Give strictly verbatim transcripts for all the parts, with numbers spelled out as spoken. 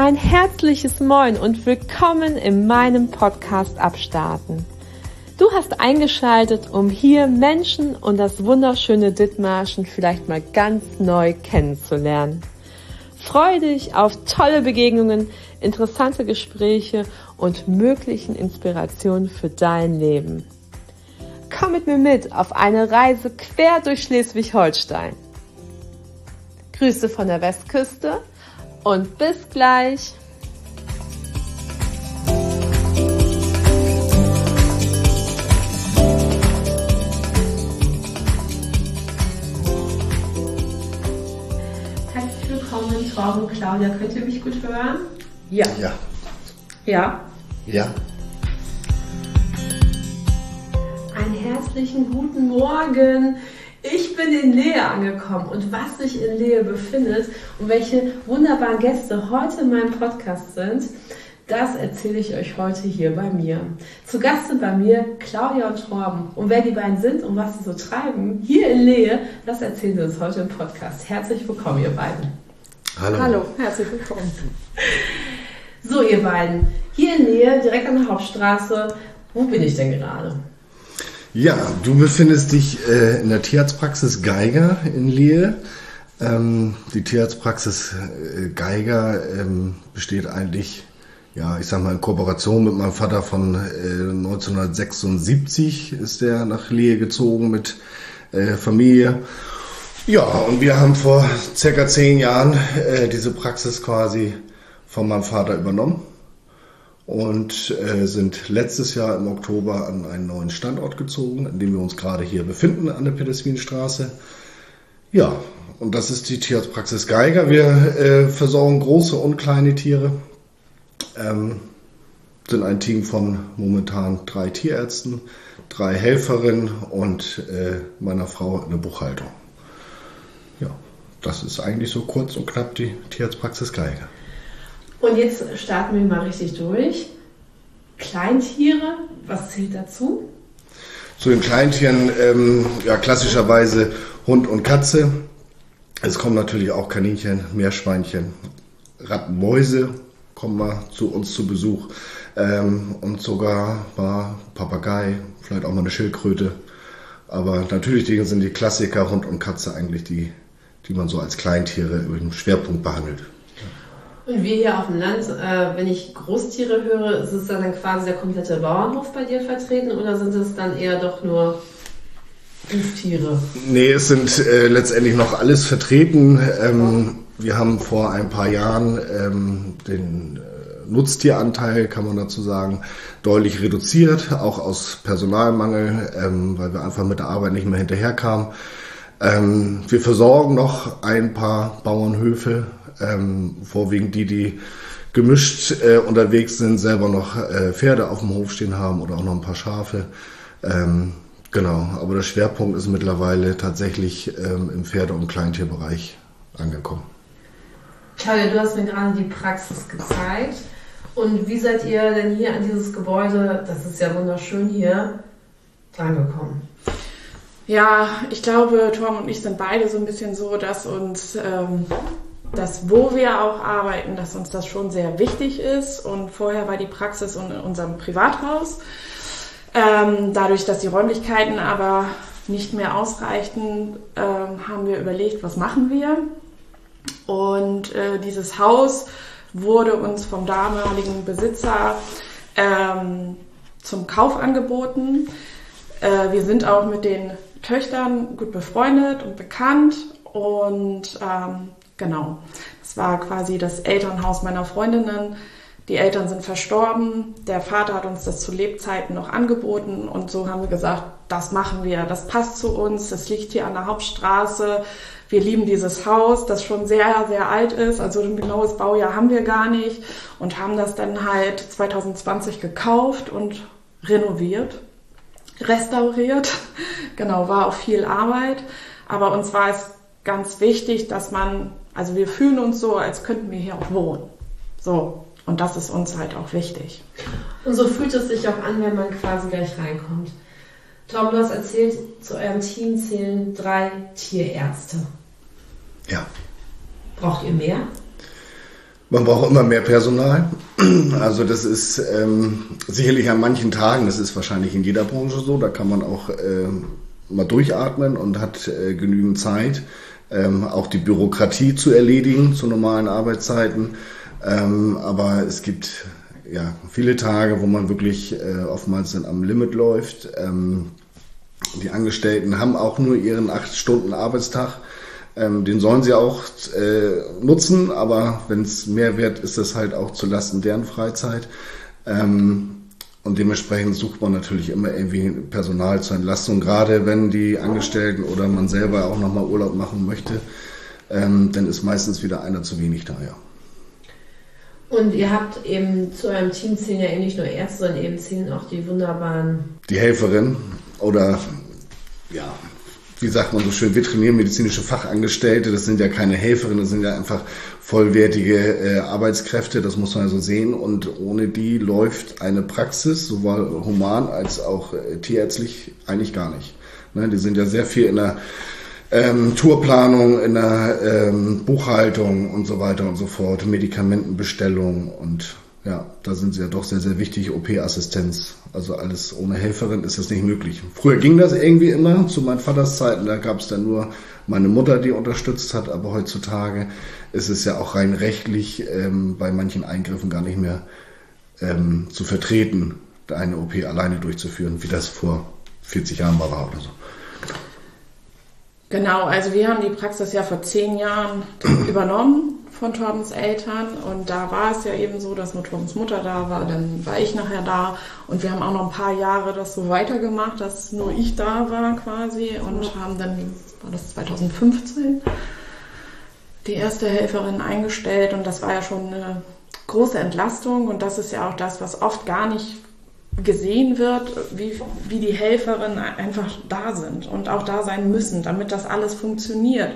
Ein herzliches Moin und willkommen in meinem Podcast Abstarten. Du hast eingeschaltet, um hier Menschen und das wunderschöne Dithmarschen vielleicht mal ganz neu kennenzulernen. Freue dich auf tolle Begegnungen, interessante Gespräche und möglichen Inspirationen für dein Leben. Komm mit mir mit auf eine Reise quer durch Schleswig-Holstein. Grüße von der Westküste und bis gleich. Herzlich willkommen, Torben und Claudia. Könnt ihr mich gut hören? Ja. Ja. Ja? Ja. Einen herzlichen guten Morgen. Ich bin in Lehe angekommen und was sich in Lehe befindet und welche wunderbaren Gäste heute in meinem Podcast sind, das erzähle ich euch heute hier bei mir. Zu Gast sind bei mir Claudia und Torben. Und wer die beiden sind und was sie so treiben, hier in Lehe, das erzählen sie uns heute im Podcast. Herzlich willkommen, ihr beiden. Hallo. Hallo, herzlich willkommen. So, ihr beiden, hier in Lehe, direkt an der Hauptstraße. Wo bin ich denn gerade? Ja, du befindest dich äh, in der Tierarztpraxis Geiger in Lehe. Ähm, die Tierarztpraxis äh, Geiger ähm, besteht eigentlich, ja, ich sag mal, in Kooperation mit meinem Vater von äh, neunzehnhundertsechsundsiebzig ist der nach Lehe gezogen mit äh, Familie. Ja, und wir haben vor circa zehn Jahren äh, diese Praxis quasi von meinem Vater übernommen. Und äh, sind letztes Jahr im Oktober an einen neuen Standort gezogen, an dem wir uns gerade hier befinden, an der Peterswinstraße. Ja, und das ist die Tierarztpraxis Geiger. Wir äh, versorgen große und kleine Tiere, ähm, sind ein Team von momentan drei Tierärzten, drei Helferinnen und äh, meiner Frau in der Buchhaltung. Ja, das ist eigentlich so kurz und knapp die Tierarztpraxis Geiger. Und jetzt starten wir mal richtig durch. Kleintiere, was zählt dazu? Zu den Kleintieren, ähm, ja, klassischerweise Hund und Katze. Es kommen natürlich auch Kaninchen, Meerschweinchen, Ratten, Mäuse kommen mal zu uns zu Besuch. Ähm, und sogar mal Papagei, vielleicht auch mal eine Schildkröte. Aber natürlich die sind die Klassiker Hund und Katze eigentlich die, die man so als Kleintiere im Schwerpunkt behandelt. Und wir hier auf dem Land, äh, wenn ich Großtiere höre, ist es dann quasi der komplette Bauernhof bei dir vertreten oder sind es dann eher doch nur Huftiere? Nee, es sind äh, letztendlich noch alles vertreten. Ähm, wir haben vor ein paar Jahren ähm, den äh, Nutztieranteil, kann man dazu sagen, deutlich reduziert, auch aus Personalmangel, ähm, weil wir einfach mit der Arbeit nicht mehr hinterherkamen. Ähm, wir versorgen noch ein paar Bauernhöfe, ähm, vorwiegend die, die gemischt äh, unterwegs sind, selber noch äh, Pferde auf dem Hof stehen haben oder auch noch ein paar Schafe. Ähm, genau, aber der Schwerpunkt ist mittlerweile tatsächlich ähm, im Pferde- und Kleintierbereich angekommen. Claudia, du hast mir gerade die Praxis gezeigt. Und wie seid ihr denn hier an dieses Gebäude, das ist ja wunderschön hier, drangekommen? Ja, ich glaube, Torben und ich sind beide so ein bisschen so, dass uns ähm, das, wo wir auch arbeiten, dass uns das schon sehr wichtig ist. Und vorher war die Praxis in unserem Privathaus. Ähm, dadurch, dass die Räumlichkeiten aber nicht mehr ausreichten, ähm, haben wir überlegt, was machen wir? Und äh, dieses Haus wurde uns vom damaligen Besitzer ähm, zum Kauf angeboten. Äh, wir sind auch mit den Töchtern gut befreundet und bekannt und ähm, genau, das war quasi das Elternhaus meiner Freundinnen. Die Eltern sind verstorben, der Vater hat uns das zu Lebzeiten noch angeboten und so haben wir gesagt, das machen wir, das passt zu uns, das liegt hier an der Hauptstraße, wir lieben dieses Haus, das schon sehr, sehr alt ist, also ein genaues Baujahr haben wir gar nicht und haben das dann halt zwanzig zwanzig gekauft und renoviert. Restauriert, genau, war auch viel Arbeit, aber uns war es ganz wichtig, dass man, also wir fühlen uns so, als könnten wir hier auch wohnen, so, und das ist uns halt auch wichtig. Und so fühlt es sich auch an, wenn man quasi gleich reinkommt. Tom, du hast erzählt, zu eurem Team zählen drei Tierärzte. Ja. Braucht ihr mehr? Man braucht immer mehr Personal. Also das ist ähm, sicherlich an manchen Tagen, das ist wahrscheinlich in jeder Branche so, da kann man auch äh, mal durchatmen und hat äh, genügend Zeit, ähm, auch die Bürokratie zu erledigen zu normalen Arbeitszeiten. Ähm, aber es gibt ja viele Tage, wo man wirklich äh, oftmals dann am Limit läuft. Ähm, die Angestellten haben auch nur ihren acht Stunden Arbeitstag. Ähm, den sollen sie auch äh, nutzen, aber wenn es mehr wird, ist das halt auch zulasten deren Freizeit. Ähm, und dementsprechend sucht man natürlich immer irgendwie Personal zur Entlastung, gerade wenn die Angestellten oder man selber auch nochmal Urlaub machen möchte, ähm, dann ist meistens wieder einer zu wenig da, ja. Und ihr habt eben zu eurem Team zählen ja eben nicht nur Ärzte, sondern eben zählen auch die wunderbaren... Die Helferin oder, ja, wie sagt man so schön, veterinärmedizinische Fachangestellte, das sind ja keine Helferinnen, das sind ja einfach vollwertige äh, Arbeitskräfte, das muss man ja so sehen. Und ohne die läuft eine Praxis, sowohl human als auch äh, tierärztlich, eigentlich gar nicht. Ne, die sind ja sehr viel in der ähm, Tourplanung, in der ähm, Buchhaltung und so weiter und so fort, Medikamentenbestellung und ja, da sind sie ja doch sehr, sehr wichtig, O P-Assistenz. Also alles ohne Helferin ist das nicht möglich. Früher ging das irgendwie immer, zu meinen Vaters Zeiten, da gab es dann nur meine Mutter, die unterstützt hat, aber heutzutage ist es ja auch rein rechtlich ähm, bei manchen Eingriffen gar nicht mehr ähm, zu vertreten, eine O P alleine durchzuführen, wie das vor vierzig Jahren mal war oder so. Genau, also wir haben die Praxis ja vor zehn Jahren übernommen von Torbens Eltern und da war es ja eben so, dass nur Torbens Mutter da war, dann war ich nachher da und wir haben auch noch ein paar Jahre das so weitergemacht, dass nur ich da war quasi und haben dann, war das zwanzig fünfzehn, die erste Helferin eingestellt und das war ja schon eine große Entlastung und das ist ja auch das, was oft gar nicht gesehen wird, wie, wie die Helferinnen einfach da sind und auch da sein müssen, damit das alles funktioniert.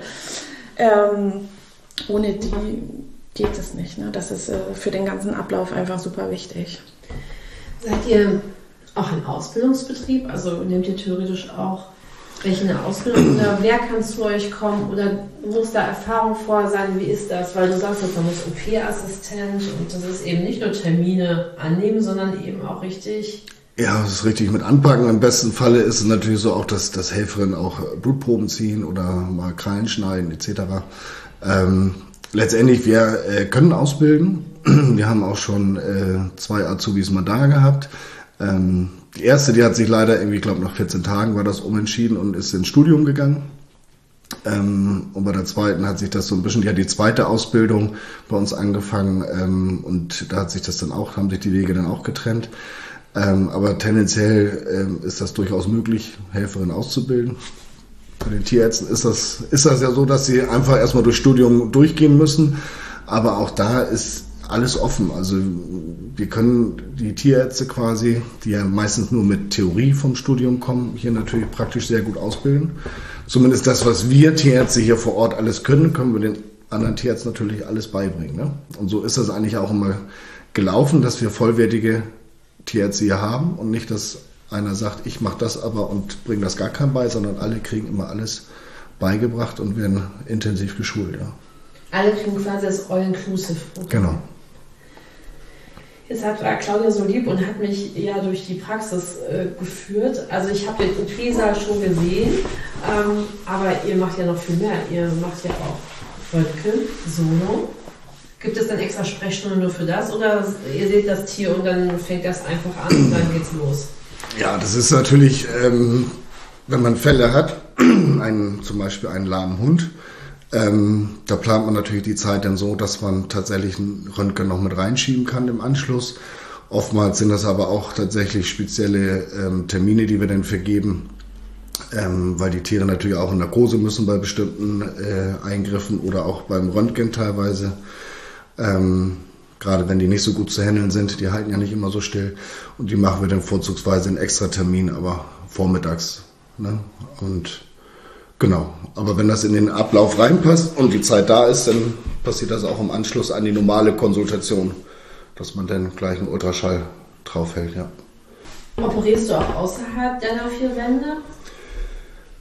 Ähm, ohne die geht es nicht. Ne? Das ist äh, für den ganzen Ablauf einfach super wichtig. Seid ihr auch ein Ausbildungsbetrieb? Also nehmt ihr theoretisch auch welche eine Ausbildung oder wer kann zu euch kommen oder muss da Erfahrung vorher sein? Wie ist das? Weil du sagst, man muss O P-Assistent und das ist eben nicht nur Termine annehmen, sondern eben auch richtig... Ja, das ist richtig mit anpacken. Im besten Falle ist es natürlich so auch, dass, dass Helferinnen auch Blutproben ziehen oder mal Krallen schneiden et cetera. Ähm, letztendlich, wir äh, können ausbilden. Wir haben auch schon äh, zwei Azubis mal da gehabt. Ähm, die erste, die hat sich leider irgendwie, ich glaube nach vierzehn Tagen war das umentschieden und ist ins Studium gegangen. Ähm, und bei der zweiten hat sich das so ein bisschen, die hat die zweite Ausbildung bei uns angefangen ähm, und da hat sich das dann auch, haben sich die Wege dann auch getrennt. Ähm, aber tendenziell ähm, ist das durchaus möglich, Helferinnen auszubilden. Bei den Tierärzten ist das, ist das ja so, dass sie einfach erstmal durch Studium durchgehen müssen. Aber auch da ist alles offen. Also wir können die Tierärzte quasi, die ja meistens nur mit Theorie vom Studium kommen, hier natürlich praktisch sehr gut ausbilden. Zumindest das, was wir Tierärzte hier vor Ort alles können, können wir den anderen Tierärzten natürlich alles beibringen. Ne? Und so ist das eigentlich auch immer gelaufen, dass wir vollwertige Tierärzte hier haben und nicht, dass einer sagt, ich mache das aber und bringe das gar keinem bei, sondern alle kriegen immer alles beigebracht und werden intensiv geschult. Ja. Alle kriegen quasi das All-Inclusive-Programm. Genau. Jetzt hat, war Claudia so lieb und hat mich ja durch die Praxis äh, geführt. Also ich habe den O P-Saal schon gesehen, ähm, aber ihr macht ja noch viel mehr. Ihr macht ja auch Röntgen, Sono. Gibt es dann extra Sprechstunden nur für das oder ihr seht das Tier und dann fängt das einfach an und dann geht's los? Ja, das ist natürlich, ähm, wenn man Fälle hat, einen, zum Beispiel einen lahmen Hund, ähm, da plant man natürlich die Zeit dann so, dass man tatsächlich einen Röntgen noch mit reinschieben kann im Anschluss. Oftmals sind das aber auch tatsächlich spezielle ähm, Termine, die wir dann vergeben, ähm, weil die Tiere natürlich auch in Narkose müssen bei bestimmten äh, Eingriffen oder auch beim Röntgen teilweise. Ähm, gerade wenn die nicht so gut zu handeln sind, die halten ja nicht immer so still und die machen wir dann vorzugsweise in extra Termin, aber vormittags. Ne? Und genau, aber wenn das in den Ablauf reinpasst und die Zeit da ist, dann passiert das auch im Anschluss an die normale Konsultation, dass man dann gleich einen Ultraschall draufhält. Ja. Operierst du auch außerhalb deiner vier Wände?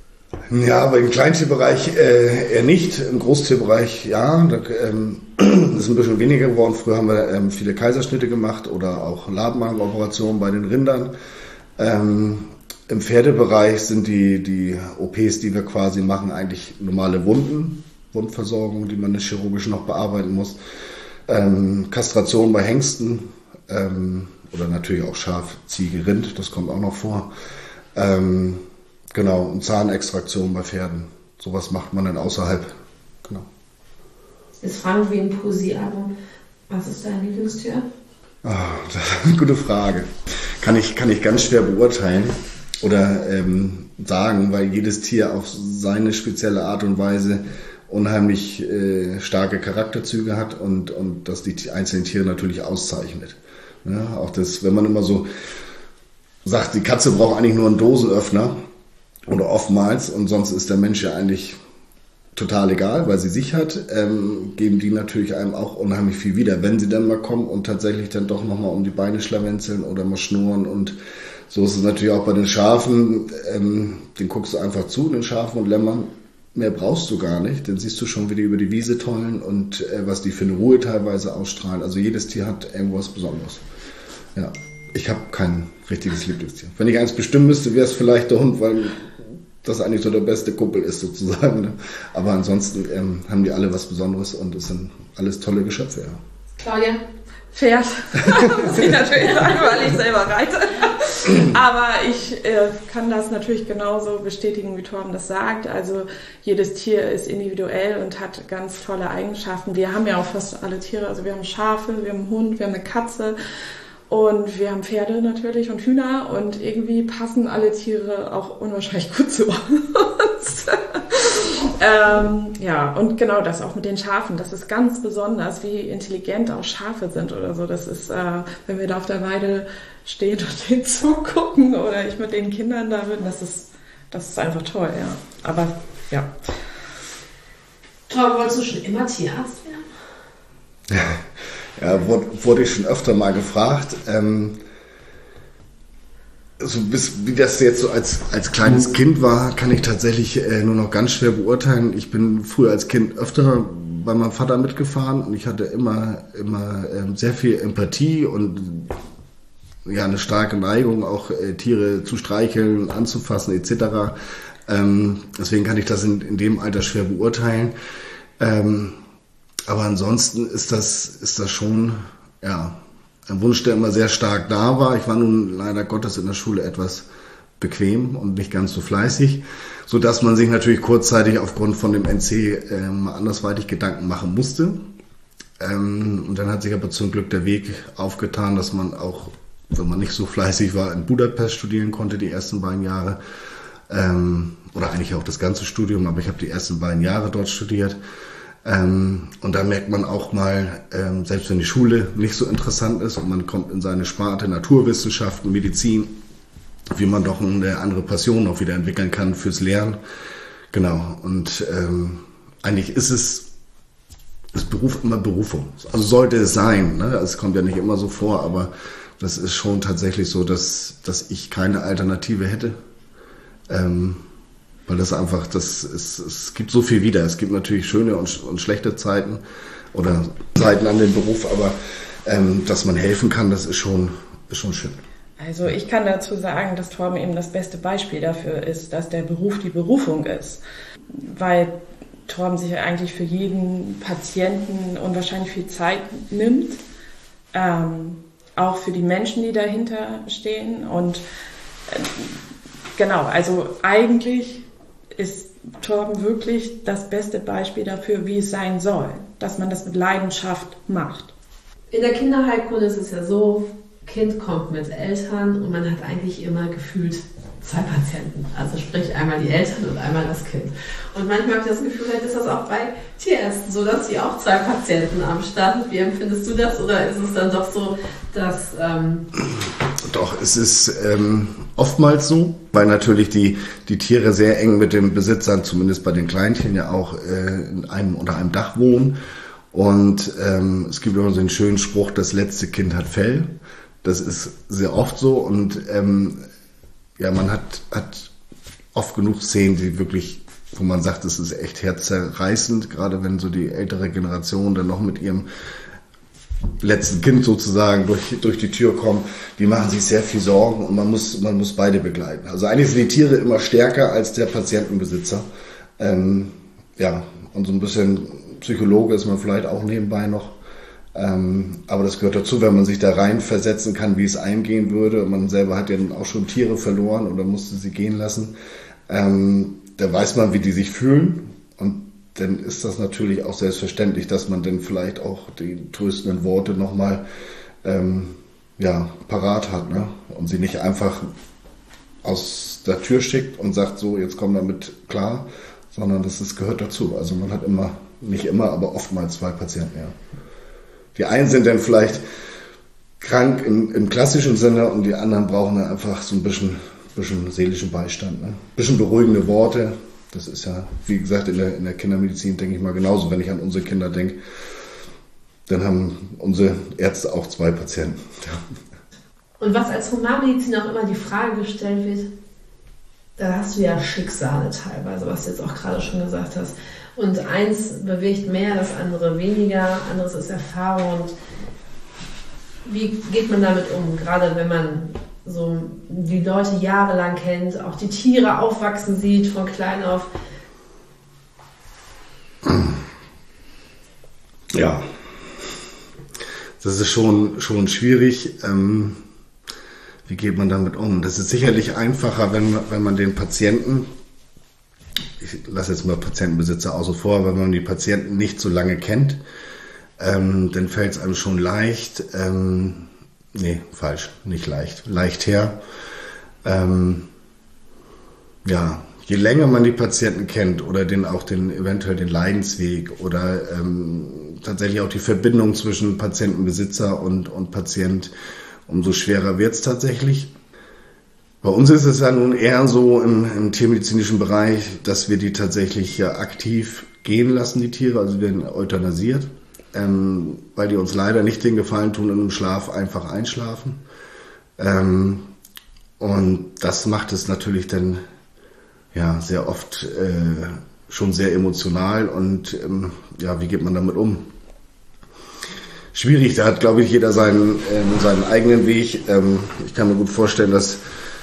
Ja, aber im Kleintierbereich äh, eher nicht. Im Großtierbereich ja. Da ähm, ist ein bisschen weniger geworden. Früher haben wir ähm, viele Kaiserschnitte gemacht oder auch Labmagenoperationen bei den Rindern. Ähm, Im Pferdebereich sind die, die O Ps, die wir quasi machen, eigentlich normale Wunden, Wundversorgung, die man chirurgisch noch bearbeiten muss. Ähm, Kastration bei Hengsten ähm, oder natürlich auch Schaf, Ziege, Rind, das kommt auch noch vor. Ähm, genau, und Zahnextraktion bei Pferden. Sowas macht man dann außerhalb. Genau. Jetzt fragen wir ihn Pusi, aber was ist dein Lieblingstier? Oh, das ist eine gute Frage. Kann ich, kann ich ganz schwer beurteilen oder ähm, sagen, weil jedes Tier auf seine spezielle Art und Weise unheimlich äh, starke Charakterzüge hat und, und das die einzelnen Tiere natürlich auszeichnet. Ja, auch das, wenn man immer so sagt, die Katze braucht eigentlich nur einen Dosenöffner oder oftmals und sonst ist der Mensch ja eigentlich total egal, weil sie sich hat, ähm, geben die natürlich einem auch unheimlich viel wieder, wenn sie dann mal kommen und tatsächlich dann doch nochmal um die Beine schlawenzeln oder mal schnurren. Und so ist es natürlich auch bei den Schafen, ähm, den guckst du einfach zu, den Schafen und Lämmern, mehr brauchst du gar nicht, dann siehst du schon, wie die über die Wiese tollen und äh, was die für eine Ruhe teilweise ausstrahlen. Also jedes Tier hat irgendwas Besonderes. Ja, ich habe kein richtiges Lieblingstier. Wenn ich eins bestimmen müsste, wäre es vielleicht der Hund, weil das eigentlich so der beste Kumpel ist sozusagen. Ne? Aber ansonsten ähm, haben die alle was Besonderes und es sind alles tolle Geschöpfe. Ja. Claudia? Pferd, muss ich natürlich sagen, weil ich selber reite. Aber ich äh, kann das natürlich genauso bestätigen, wie Torben das sagt. Also jedes Tier ist individuell und hat ganz tolle Eigenschaften. Wir haben ja auch fast alle Tiere. Also wir haben Schafe, wir haben einen Hund, wir haben eine Katze. Und wir haben Pferde natürlich und Hühner und irgendwie passen alle Tiere auch unwahrscheinlich gut zu uns. ähm, ja, und genau das auch mit den Schafen. Das ist ganz besonders, wie intelligent auch Schafe sind oder so. Das ist, äh, wenn wir da auf der Weide stehen und denen zugucken oder ich mit den Kindern da bin, das ist, das ist einfach toll, ja. Aber, ja. Torben, wolltest du schon immer Tierarzt werden? Ja, wurde, wurde ich schon öfter mal gefragt. Ähm, so bis, wie das jetzt so als, als kleines Kind war, kann ich tatsächlich äh, nur noch ganz schwer beurteilen. Ich bin früher als Kind öfter bei meinem Vater mitgefahren und ich hatte immer, immer ähm, sehr viel Empathie und ja, eine starke Neigung, auch äh, Tiere zu streicheln, anzufassen et cetera. Ähm, deswegen kann ich das in, in dem Alter schwer beurteilen. Ähm, Aber ansonsten ist das, ist das schon ja, ein Wunsch, der immer sehr stark da war. Ich war nun leider Gottes in der Schule etwas bequem und nicht ganz so fleißig, sodass man sich natürlich kurzzeitig aufgrund von dem N C ähm, andersweitig Gedanken machen musste. Ähm, und dann hat sich aber zum Glück der Weg aufgetan, dass man auch, wenn man nicht so fleißig war, in Budapest studieren konnte, die ersten beiden Jahre. Ähm, oder eigentlich auch das ganze Studium, aber ich habe die ersten beiden Jahre dort studiert. Ähm, und da merkt man auch mal, ähm, selbst wenn die Schule nicht so interessant ist und man kommt in seine Sparte Naturwissenschaften, Medizin, wie man doch eine andere Passion auch wieder entwickeln kann fürs Lernen. Genau, und ähm, eigentlich ist es, das Beruf immer Berufung. Also sollte es sein, ne? Es kommt ja nicht immer so vor, aber das ist schon tatsächlich so, dass, dass ich keine Alternative hätte. Ähm, Weil das einfach, das ist, es gibt so viel wieder. Es gibt natürlich schöne und, und schlechte Zeiten oder Zeiten an dem Beruf, aber ähm, dass man helfen kann, das ist schon, ist schon schön. Also ich kann dazu sagen, dass Torben eben das beste Beispiel dafür ist, dass der Beruf die Berufung ist. Weil Torben sich eigentlich für jeden Patienten unwahrscheinlich viel Zeit nimmt. Ähm, auch für die Menschen, die dahinter stehen. Und äh, genau, also eigentlich ist Torben wirklich das beste Beispiel dafür, wie es sein soll, dass man das mit Leidenschaft macht. In der Kinderheilkunde ist es ja so, Kind kommt mit Eltern und man hat eigentlich immer gefühlt zwei Patienten. Also sprich einmal die Eltern und einmal das Kind. Und manchmal habe ich das Gefühl, vielleicht ist das auch bei Tierärzten so, dass sie auch zwei Patienten am Start sind. Wie empfindest du das? Oder ist es dann doch so, dass... Ähm Doch, es ist ähm, oftmals so, weil natürlich die, die Tiere sehr eng mit den Besitzern, zumindest bei den Kleinchen, ja auch äh, in einem unter einem Dach wohnen. Und ähm, es gibt immer so einen schönen Spruch, das letzte Kind hat Fell. Das ist sehr oft so und ähm, ja, man hat, hat oft genug Szenen, die wirklich wo man sagt, es ist echt herzzerreißend, gerade wenn so die ältere Generation dann noch mit ihrem letzten Kind sozusagen durch, durch die Tür kommen, die machen sich sehr viel Sorgen und man muss, man muss beide begleiten. Also eigentlich sind die Tiere immer stärker als der Patientenbesitzer. Ähm, ja, und so ein bisschen Psychologe ist man vielleicht auch nebenbei noch. Ähm, aber das gehört dazu, wenn man sich da rein versetzen kann, wie es eingehen würde. Man selber hat ja auch schon Tiere verloren oder musste sie gehen lassen. Ähm, da weiß man, wie die sich fühlen. Und dann ist das natürlich auch selbstverständlich, dass man dann vielleicht auch die tröstenden Worte nochmal ähm, ja, parat hat, ne? Und sie nicht einfach aus der Tür schickt und sagt, so, jetzt komm damit klar, sondern das ist, gehört dazu. Also man hat immer, nicht immer, aber oftmals zwei Patienten, ja. Die einen sind dann vielleicht krank im, im klassischen Sinne und die anderen brauchen dann einfach so ein bisschen, bisschen seelischen Beistand, ne? Ein bisschen beruhigende Worte. Das ist ja, wie gesagt, in der, in der Kindermedizin denke ich mal genauso. Wenn ich an unsere Kinder denke, dann haben unsere Ärzte auch zwei Patienten. Ja. Und was als Humanmedizin auch immer die Frage gestellt wird, da hast du ja Schicksale teilweise, was du jetzt auch gerade schon gesagt hast. Und eins bewegt mehr, das andere weniger, anderes ist Erfahrung. Und wie geht man damit um? Gerade wenn man so die Leute jahrelang kennt, auch die Tiere aufwachsen sieht, von klein auf. Ja, das ist schon, schon schwierig. Ähm, wie geht man damit um? Das ist sicherlich einfacher, wenn man, wenn man den Patienten, ich lasse jetzt mal Patientenbesitzer außen vor, wenn man die Patienten nicht so lange kennt, ähm, dann fällt es einem schon leicht, ähm, nee, falsch, nicht leicht, leicht her. Ähm, ja, je länger man die Patienten kennt oder den auch den eventuell den Leidensweg oder ähm, tatsächlich auch die Verbindung zwischen Patientenbesitzer und, und Patient, umso schwerer wird es tatsächlich. Bei uns ist es ja nun eher so im, im tiermedizinischen Bereich, dass wir die tatsächlich ja aktiv gehen lassen, die Tiere, also werden euthanasiert, ähm, weil die uns leider nicht den Gefallen tun, in einem Schlaf einfach einschlafen. Ähm, und das macht es natürlich dann ja sehr oft äh, schon sehr emotional und ähm, ja, wie geht man damit um? Schwierig, da hat, glaube ich, jeder seinen, äh, seinen eigenen Weg. Ähm, ich kann mir gut vorstellen, dass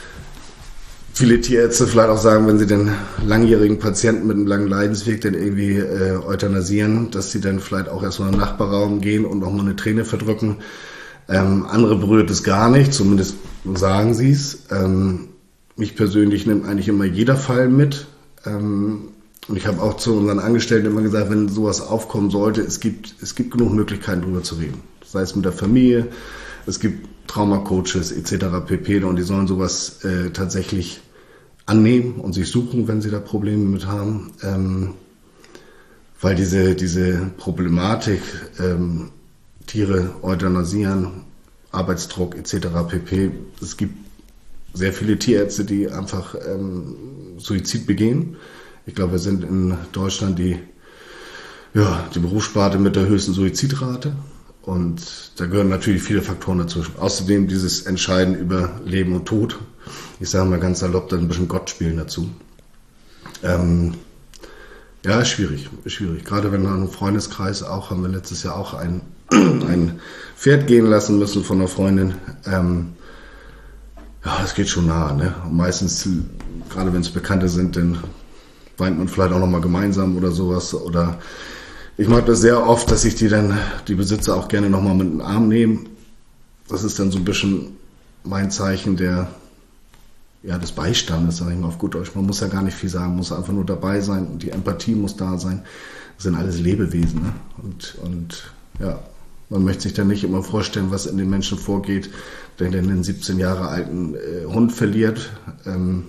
viele Tierärzte vielleicht auch sagen, wenn sie den langjährigen Patienten mit einem langen Leidensweg dann irgendwie äh, euthanasieren, dass sie dann vielleicht auch erstmal in den Nachbarraum gehen und auch mal eine Träne verdrücken. Ähm, andere berührt es gar nicht, zumindest sagen sie es. Ähm, mich persönlich nimmt eigentlich immer jeder Fall mit. Ähm, und ich habe auch zu unseren Angestellten immer gesagt, wenn sowas aufkommen sollte, es gibt, es gibt genug Möglichkeiten, drüber zu reden. Sei es mit der Familie, es gibt Traumacoaches et cetera pp. Und die sollen sowas äh, tatsächlich annehmen und sich suchen, wenn sie da Probleme mit haben. Ähm, weil diese, diese Problematik, ähm, Tiere euthanasieren, Arbeitsdruck et cetera pp. Es gibt sehr viele Tierärzte, die einfach ähm, Suizid begehen. Ich glaube, wir sind in Deutschland die, ja, die Berufssparte mit der höchsten Suizidrate. Und da gehören natürlich viele Faktoren dazu. Außerdem dieses Entscheiden über Leben und Tod. Ich sage mal ganz salopp, da ein bisschen Gott spielen dazu. Ähm, ja, ist schwierig, ist schwierig. Gerade wenn wir einen Freundeskreis auch, haben wir letztes Jahr auch ein, ein Pferd gehen lassen müssen von einer Freundin. Ähm, ja, das geht schon nah, ne? Und meistens, gerade wenn es Bekannte sind, dann weint man vielleicht auch nochmal gemeinsam oder sowas. Oder ich mag das sehr oft, dass sich die dann, die Besitzer auch gerne nochmal mit in den Arm nehmen. Das ist dann so ein bisschen mein Zeichen der, ja, des Beistandes, sage ich mal auf gut Deutsch. Man muss ja gar nicht viel sagen, muss einfach nur dabei sein und die Empathie muss da sein. Das sind alles Lebewesen, ne? Und, und ja, man möchte sich dann nicht immer vorstellen, was in den Menschen vorgeht, der dann einen siebzehn Jahre alten äh, Hund verliert. Ähm,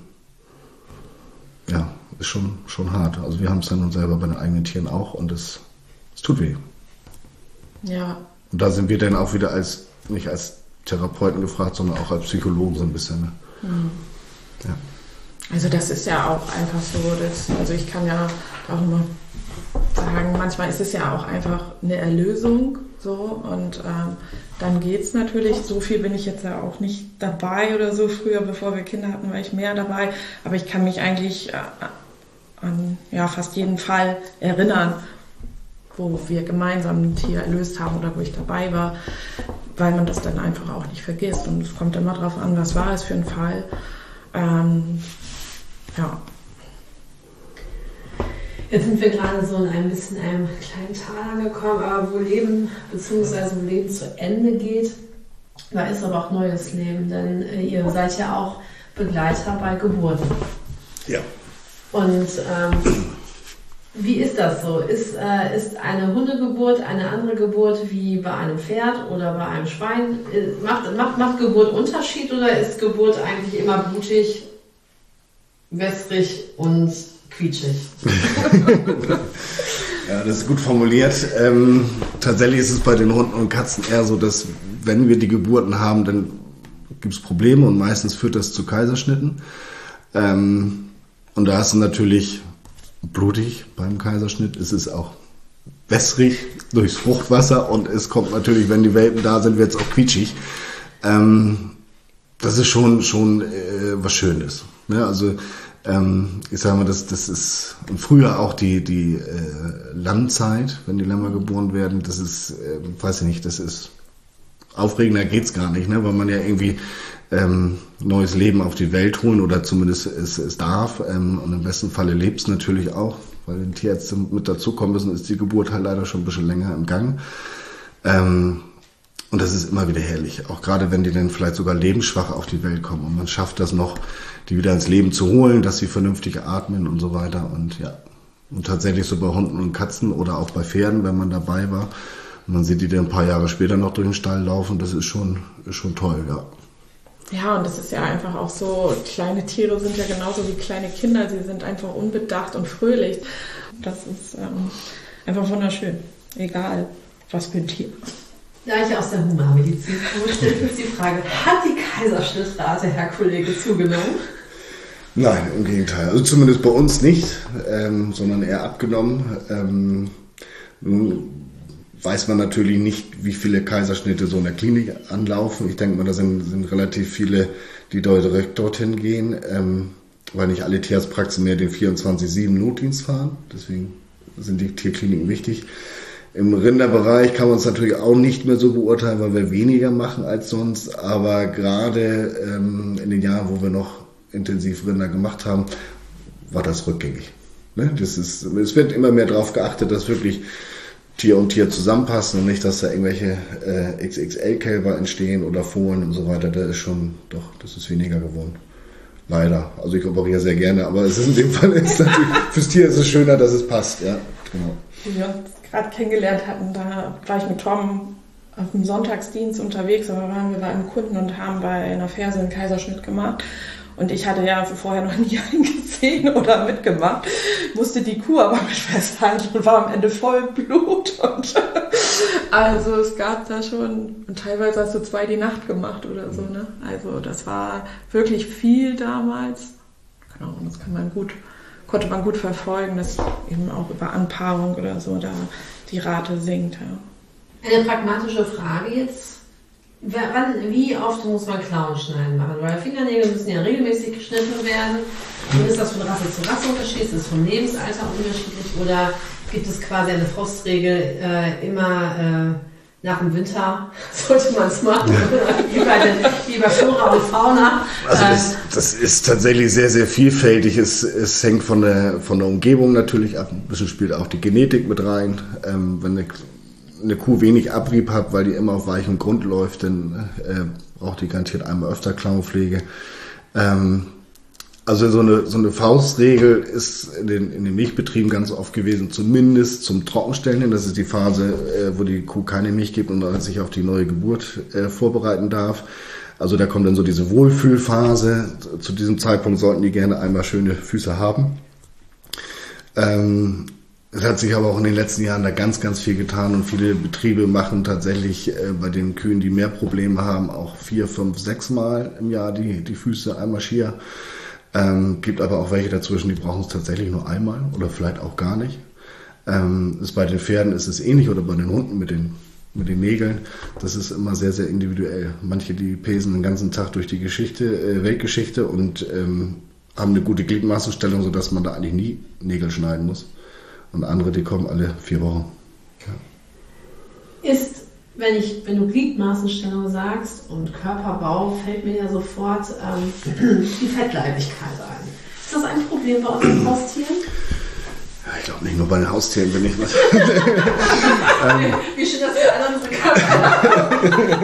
ja, ist schon, schon hart. Also wir haben es ja nun selber bei den eigenen Tieren auch und es, es tut weh. Ja. Und da sind wir dann auch wieder als, nicht als Therapeuten gefragt, sondern auch als Psychologen so ein bisschen. Ne? Mhm. Ja. Also das ist ja auch einfach so, dass, also ich kann ja auch immer sagen, manchmal ist es ja auch einfach eine Erlösung so und ähm, dann geht's natürlich, so viel bin ich jetzt ja auch nicht dabei oder so, früher bevor wir Kinder hatten war ich mehr dabei, aber ich kann mich eigentlich äh, an ja, fast jeden Fall erinnern, wo wir gemeinsam ein Tier erlöst haben oder wo ich dabei war, weil man das dann einfach auch nicht vergisst. Und es kommt immer darauf an, was war es für ein Fall. Ähm, ja. Jetzt sind wir gerade so in ein bisschen einem kleinen Tal angekommen, aber wo Leben bzw. wo Leben zu Ende geht, da ist aber auch neues Leben, denn äh, ihr seid ja auch Begleiter bei Geburten. Ja. Und ähm, wie ist das so? Ist, äh, ist eine Hundegeburt eine andere Geburt wie bei einem Pferd oder bei einem Schwein? Macht, macht, macht Geburt Unterschied oder ist Geburt eigentlich immer blutig, wässrig und quietschig? Ja, das ist gut formuliert. Ähm, tatsächlich ist es bei den Hunden und Katzen eher so, dass wenn wir die Geburten haben, dann gibt es Probleme und meistens führt das zu Kaiserschnitten. Ähm, und da ist es natürlich blutig beim Kaiserschnitt. Es ist auch wässrig durchs Fruchtwasser und es kommt natürlich, wenn die Welpen da sind, wird es auch quietschig. Ähm, das ist schon, schon äh, was Schönes. Ne? Also ähm, ich sage mal, das, das ist und früher auch die, die äh, Lammzeit, wenn die Lämmer geboren werden, das ist, äh, weiß ich nicht, das ist aufregender geht's gar nicht, ne? Weil man ja irgendwie ähm, neues Leben auf die Welt holen oder zumindest es, es darf ähm, und im besten Falle lebt es natürlich auch, weil die Tierärzte mit dazukommen müssen, ist die Geburt halt leider schon ein bisschen länger im Gang. Ähm, und das ist immer wieder herrlich, auch gerade wenn die dann vielleicht sogar lebensschwach auf die Welt kommen und man schafft das noch, die wieder ins Leben zu holen, dass sie vernünftig atmen und so weiter und ja, und tatsächlich so bei Hunden und Katzen oder auch bei Pferden, wenn man dabei war, und man sieht die dann ein paar Jahre später noch durch den Stall laufen, das ist schon, ist schon toll, ja. Ja, und das ist ja einfach auch so, kleine Tiere sind ja genauso wie kleine Kinder, sie sind einfach unbedacht und fröhlich. Das ist ähm, einfach wunderschön, egal was für ein Tier. Da ich aus der Humanmedizin komme, stelle ich uns die Frage, hat die Kaiserschnittrate, Herr Kollege, zugenommen? Nein, im Gegenteil. Also zumindest bei uns nicht, ähm, sondern eher abgenommen. Ähm, nun weiß man natürlich nicht, wie viele Kaiserschnitte so in der Klinik anlaufen. Ich denke mal, da sind, sind relativ viele, die direkt dorthin gehen, ähm, weil nicht alle Tierarztpraxen mehr den vierundzwanzig sieben Notdienst fahren. Deswegen sind die Tierkliniken wichtig. Im Rinderbereich kann man es natürlich auch nicht mehr so beurteilen, weil wir weniger machen als sonst. Aber gerade ähm, in den Jahren, wo wir noch intensiv Rinder gemacht haben, war das rückgängig. Ne? Das ist, es wird immer mehr darauf geachtet, dass wirklich Tier und Tier zusammenpassen und nicht, dass da irgendwelche äh, X X L-Kälber entstehen oder Fohlen und so weiter. Da ist schon, doch, das ist weniger geworden. Leider. Also ich operiere sehr gerne, aber es ist in dem Fall, ist natürlich, fürs Tier ist es schöner, dass es passt. Ja, genau. Wie wir uns gerade kennengelernt hatten, da war ich mit Tom auf dem Sonntagsdienst unterwegs, aber waren wir bei einem Kunden und haben bei einer Ferse einen Kaiserschnitt gemacht. Und ich hatte ja vorher noch nie einen gesehen oder mitgemacht, musste die Kuh aber mit festhalten und war am Ende voll Blut. Und also es gab da schon, und teilweise hast du zwei die Nacht gemacht oder so, ne? Also das war wirklich viel damals. Genau, und das kann man gut, konnte man gut verfolgen, dass eben auch über Anpaarung oder so da die Rate sinkt. Ja. Eine pragmatische Frage jetzt. Wann, wie oft muss man Klauen schneiden machen? Weil Fingernägel müssen ja regelmäßig geschnitten werden. Und ist das von Rasse zu Rasse unterschiedlich? Ist das vom Lebensalter unterschiedlich? Oder gibt es quasi eine Faustregel, äh, immer äh, nach dem Winter sollte man es machen? wie, bei den, wie bei Flora und Fauna? Also das, das ist tatsächlich sehr, sehr vielfältig. Es, es hängt von der, von der Umgebung natürlich ab. Ein bisschen spielt auch die Genetik mit rein. Ähm, wenn eine eine Kuh wenig Abrieb hat, weil die immer auf weichem Grund läuft, dann äh, braucht die garantiert einmal öfter Klauenpflege. Ähm, also so eine, so eine Faustregel ist in den, in den Milchbetrieben ganz oft gewesen, zumindest zum Trockenstellen hin. Das ist die Phase, äh, wo die Kuh keine Milch gibt und sich auf die neue Geburt äh, vorbereiten darf. Also da kommt dann so diese Wohlfühlphase. Zu diesem Zeitpunkt sollten die gerne einmal schöne Füße haben. Ähm, Es hat sich aber auch in den letzten Jahren da ganz, ganz viel getan und viele Betriebe machen tatsächlich äh, bei den Kühen, die mehr Probleme haben, auch vier, fünf, sechs Mal im Jahr die, die Füße einmal schier. Ähm, gibt aber auch welche dazwischen, die brauchen es tatsächlich nur einmal oder vielleicht auch gar nicht. Ähm, ist bei den Pferden ist es ähnlich oder bei den Hunden mit den, mit den Nägeln. Das ist immer sehr, sehr individuell. Manche, die pesen den ganzen Tag durch die Geschichte, äh, Weltgeschichte und ähm, haben eine gute Gliedmaßenstellung, sodass man da eigentlich nie Nägel schneiden muss. Und andere, die kommen alle vier Wochen. Ja. Ist, wenn, ich, wenn du Gliedmaßenstellung sagst und Körperbau, fällt mir ja sofort ähm, die Fettleibigkeit ein. Ist das ein Problem bei unseren Haustieren? Ja, ich glaube nicht nur bei den Haustieren, wenn ich was. ähm, Wie schön, dass wir alle unsere Körper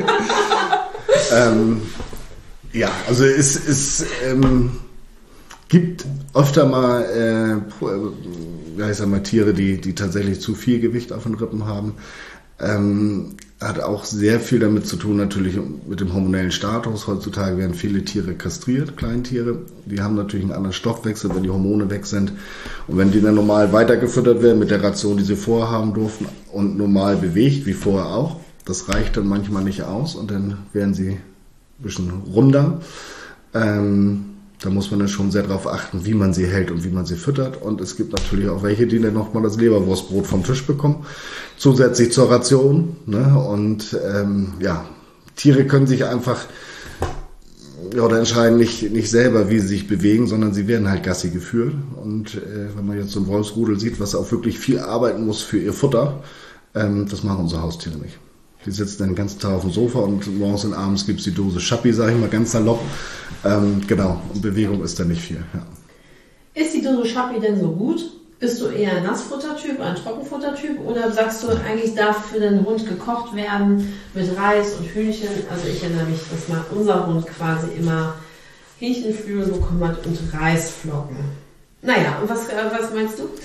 ähm, Ja, also es, es ähm, gibt öfter mal, äh, ja, ich sag mal Tiere, die, die tatsächlich zu viel Gewicht auf den Rippen haben. Ähm, hat auch sehr viel damit zu tun, natürlich mit dem hormonellen Status. Heutzutage werden viele Tiere kastriert, Kleintiere. Die haben natürlich einen anderen Stoffwechsel, wenn die Hormone weg sind. Und wenn die dann normal weitergefüttert werden mit der Ration, die sie vorher haben durften und normal bewegt, wie vorher auch, das reicht dann manchmal nicht aus und dann werden sie ein bisschen runder. Ähm, da muss man dann schon sehr darauf achten, wie man sie hält und wie man sie füttert. Und es gibt natürlich auch welche, die dann nochmal das Leberwurstbrot vom Tisch bekommen, zusätzlich zur Ration. Ne? Und ähm, ja, Tiere können sich einfach ja, oder entscheiden nicht, nicht selber, wie sie sich bewegen, sondern sie werden halt Gassi geführt. Und äh, wenn man jetzt so ein Wolfsrudel sieht, was auch wirklich viel arbeiten muss für ihr Futter, ähm, das machen unsere Haustiere nicht. Die sitzen dann den ganzen Tag auf dem Sofa und morgens und abends gibt es die Dose Schappi, sage ich mal ganz salopp. Ähm, genau, und Bewegung ist da nicht viel. Ja. Ist die Dose Schappi denn so gut? Bist du eher ein Nassfuttertyp, ein Trockenfuttertyp? Oder sagst du, eigentlich darf für den Hund gekocht werden mit Reis und Hühnchen? Also ich erinnere mich, dass mal unser Hund quasi immer Hähnchenflügel bekommen hat und Reisflocken. Naja, und was, was meinst du?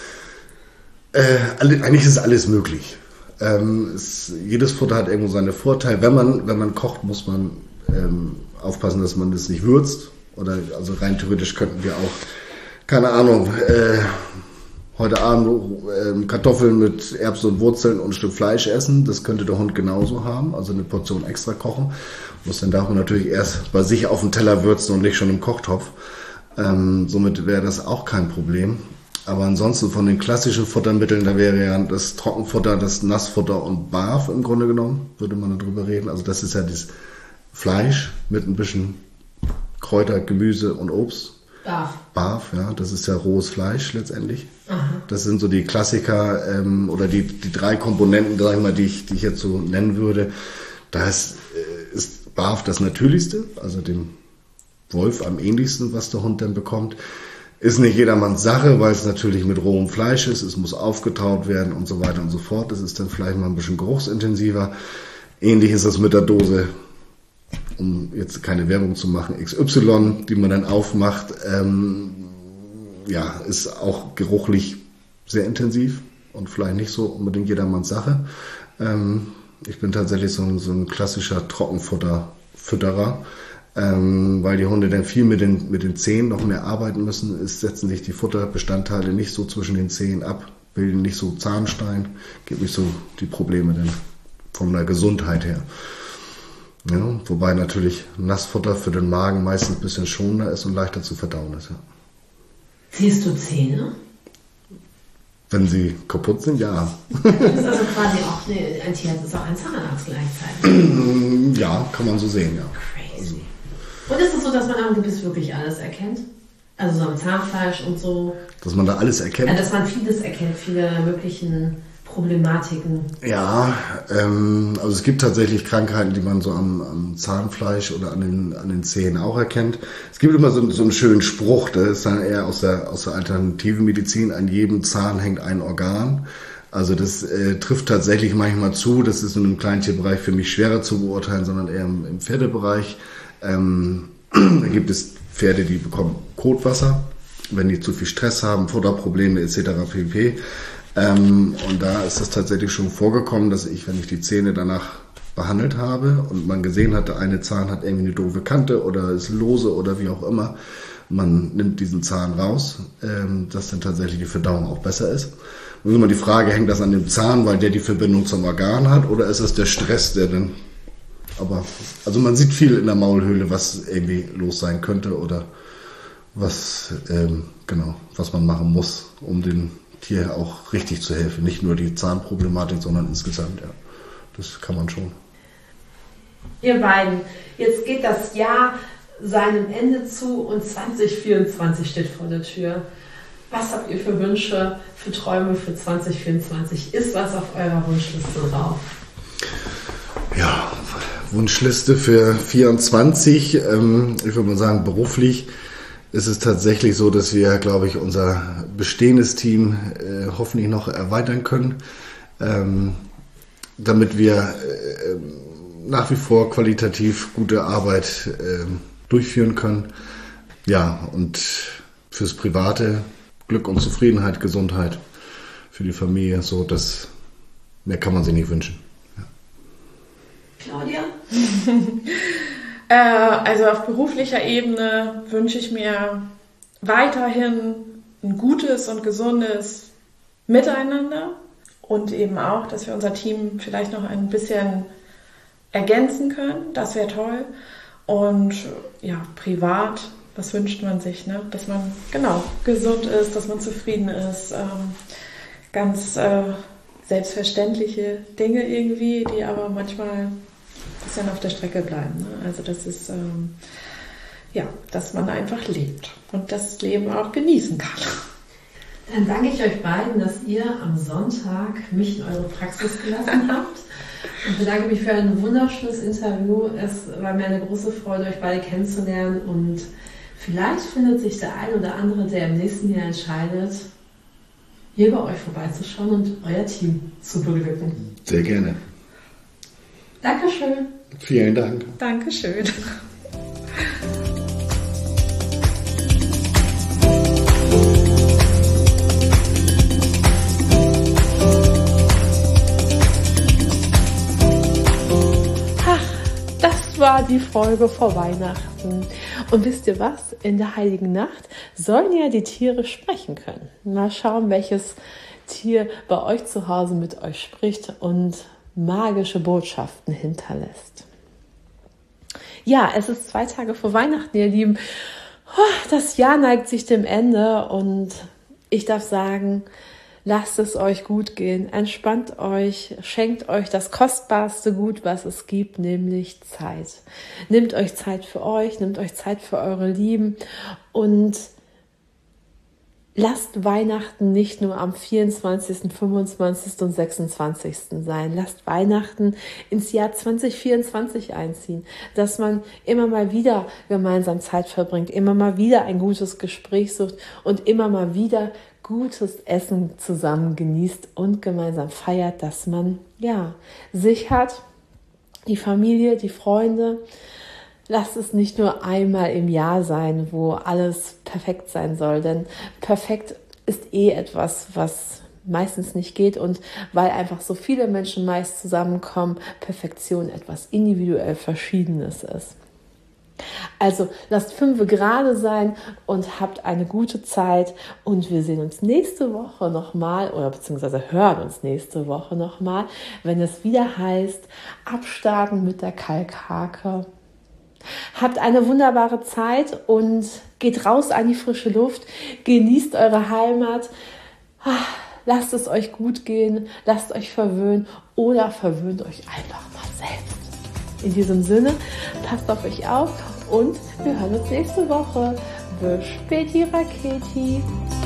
Äh, eigentlich ist alles möglich. Ähm, es, jedes Futter hat irgendwo seine Vorteile. Wenn man, wenn man kocht, muss man ähm, aufpassen, dass man das nicht würzt. Oder also rein theoretisch könnten wir auch, keine Ahnung, äh, heute Abend äh, Kartoffeln mit Erbsen und Wurzeln und ein Stück Fleisch essen. Das könnte der Hund genauso haben, also eine Portion extra kochen. Muss dann darf man natürlich erst bei sich auf dem Teller würzen und nicht schon im Kochtopf. Ähm, somit wäre das auch kein Problem. Aber ansonsten von den klassischen Futtermitteln, da wäre ja das Trockenfutter, das Nassfutter und Barf im Grunde genommen, würde man darüber reden. Also das ist ja das Fleisch mit ein bisschen Kräuter, Gemüse und Obst. Barf. Barf, ja, das ist ja rohes Fleisch letztendlich. Aha. Das sind so die Klassiker ähm, oder die, die drei Komponenten, sag ich mal, die ich, die ich jetzt so nennen würde. Da ist, äh, ist Barf das Natürlichste, also dem Wolf am ähnlichsten, was der Hund dann bekommt. Ist nicht jedermanns Sache, weil es natürlich mit rohem Fleisch ist, es muss aufgetaut werden und so weiter und so fort. Das ist dann vielleicht mal ein bisschen geruchsintensiver. Ähnlich ist das mit der Dose, um jetzt keine Werbung zu machen, X Y, die man dann aufmacht. Ähm, ja, ist auch geruchlich sehr intensiv und vielleicht nicht so unbedingt jedermanns Sache. Ähm, ich bin tatsächlich so ein, so ein klassischer Trockenfutter-Fütterer. Ähm, weil die Hunde dann viel mit den, mit den Zähnen noch mehr arbeiten müssen, ist, setzen sich die Futterbestandteile nicht so zwischen den Zähnen ab, bilden nicht so Zahnstein, gibt nicht so die Probleme dann von der Gesundheit her. Ja, wobei natürlich Nassfutter für den Magen meistens ein bisschen schonender ist und leichter zu verdauen ist. Ja. Ziehst du Zähne? Wenn sie kaputt sind, ja. Das ist also quasi auch eine, ein Tierarzt, ist auch ein Zahnarzt gleichzeitig. Ja, kann man so sehen, ja. Crazy. Und ist es so, dass man am Gebiss wirklich alles erkennt? Also so am Zahnfleisch und so? Dass man da alles erkennt? Ja, dass man vieles erkennt, viele möglichen Problematiken. Ja, ähm, also es gibt tatsächlich Krankheiten, die man so am, am Zahnfleisch oder an den, an den Zähnen auch erkennt. Es gibt immer so, so einen schönen Spruch, der ist dann eher aus der, aus der alternativen Medizin, an jedem Zahn hängt ein Organ. Also das äh, trifft tatsächlich manchmal zu, das ist in einem Kleintierbereich für mich schwerer zu beurteilen, sondern eher im, im Pferdebereich. Ähm, da gibt es Pferde, die bekommen Kotwasser, wenn die zu viel Stress haben, Futterprobleme et cetera pp. Ähm, und da ist es tatsächlich schon vorgekommen, dass ich, wenn ich die Zähne danach behandelt habe und man gesehen hat, der eine Zahn hat irgendwie eine doofe Kante oder ist lose oder wie auch immer, man nimmt diesen Zahn raus, ähm, dass dann tatsächlich die Verdauung auch besser ist. Und immer die Frage, hängt das an dem Zahn, weil der die Verbindung zum Organ hat, oder ist es der Stress, der dann... Aber also man sieht viel in der Maulhöhle, was irgendwie los sein könnte oder was ähm, genau was man machen muss, um dem Tier auch richtig zu helfen. Nicht nur die Zahnproblematik, sondern insgesamt. Ja, das kann man schon. Ihr beiden, jetzt geht das Jahr seinem Ende zu und zwanzig vierundzwanzig steht vor der Tür. Was habt ihr für Wünsche, für Träume für zwanzig vierundzwanzig? Ist was auf eurer Wunschliste drauf? Ja, Wunschliste für vierundzwanzig. Ähm, ich würde mal sagen, beruflich ist es tatsächlich so, dass wir, glaube ich, unser bestehendes Team äh, hoffentlich noch erweitern können, ähm, damit wir äh, nach wie vor qualitativ gute Arbeit äh, durchführen können. Ja, und fürs Private Glück und Zufriedenheit, Gesundheit, für die Familie, so, das mehr kann man sich nicht wünschen. Ja. Claudia? äh, also auf beruflicher Ebene wünsche ich mir weiterhin ein gutes und gesundes Miteinander und eben auch, dass wir unser Team vielleicht noch ein bisschen ergänzen können. Das wäre toll. Und ja, privat, was wünscht man sich, ne? Dass man genau gesund ist, dass man zufrieden ist. Ähm, ganz äh, selbstverständliche Dinge irgendwie, die aber manchmal ein bisschen auf der Strecke bleiben. Ne? Also das ist, ähm, ja, dass man einfach lebt und das Leben auch genießen kann. Dann danke ich euch beiden, dass ihr am Sonntag mich in eure Praxis gelassen habt. Und bedanke mich für ein wunderschönes Interview. Es war mir eine große Freude, euch beide kennenzulernen. Und vielleicht findet sich der ein oder andere, der im nächsten Jahr entscheidet, hier bei euch vorbeizuschauen und euer Team zu beglücken. Sehr gerne. Dankeschön. Vielen Dank. Dankeschön. War die Folge vor Weihnachten. Und wisst ihr was? In der Heiligen Nacht sollen ja die Tiere sprechen können. Mal schauen, welches Tier bei euch zu Hause mit euch spricht und magische Botschaften hinterlässt. Ja, es ist zwei Tage vor Weihnachten, ihr Lieben. Das Jahr neigt sich dem Ende und ich darf sagen, lasst es euch gut gehen, entspannt euch, schenkt euch das kostbarste Gut, was es gibt, nämlich Zeit. Nehmt euch Zeit für euch, nehmt euch Zeit für eure Lieben und lasst Weihnachten nicht nur am vierundzwanzigsten, fünfundzwanzigsten und sechsundzwanzigsten sein. Lasst Weihnachten ins Jahr zwanzig vierundzwanzig einziehen, dass man immer mal wieder gemeinsam Zeit verbringt, immer mal wieder ein gutes Gespräch sucht und immer mal wieder gutes Essen zusammen genießt und gemeinsam feiert, dass man ja sich hat, die Familie, die Freunde. Lasst es nicht nur einmal im Jahr sein, wo alles perfekt sein soll, denn perfekt ist eh etwas, was meistens nicht geht und weil einfach so viele Menschen meist zusammenkommen, Perfektion etwas individuell Verschiedenes ist. Also lasst fünfe gerade sein und habt eine gute Zeit und wir sehen uns nächste Woche nochmal oder beziehungsweise hören uns nächste Woche nochmal, wenn es wieder heißt, abstarten mit der Kalkhake. Habt eine wunderbare Zeit und geht raus an die frische Luft, genießt eure Heimat, lasst es euch gut gehen, lasst euch verwöhnen oder verwöhnt euch einfach mal selbst. In diesem Sinne, passt auf euch auf und wir hören uns nächste Woche. Bis späti, Raketi.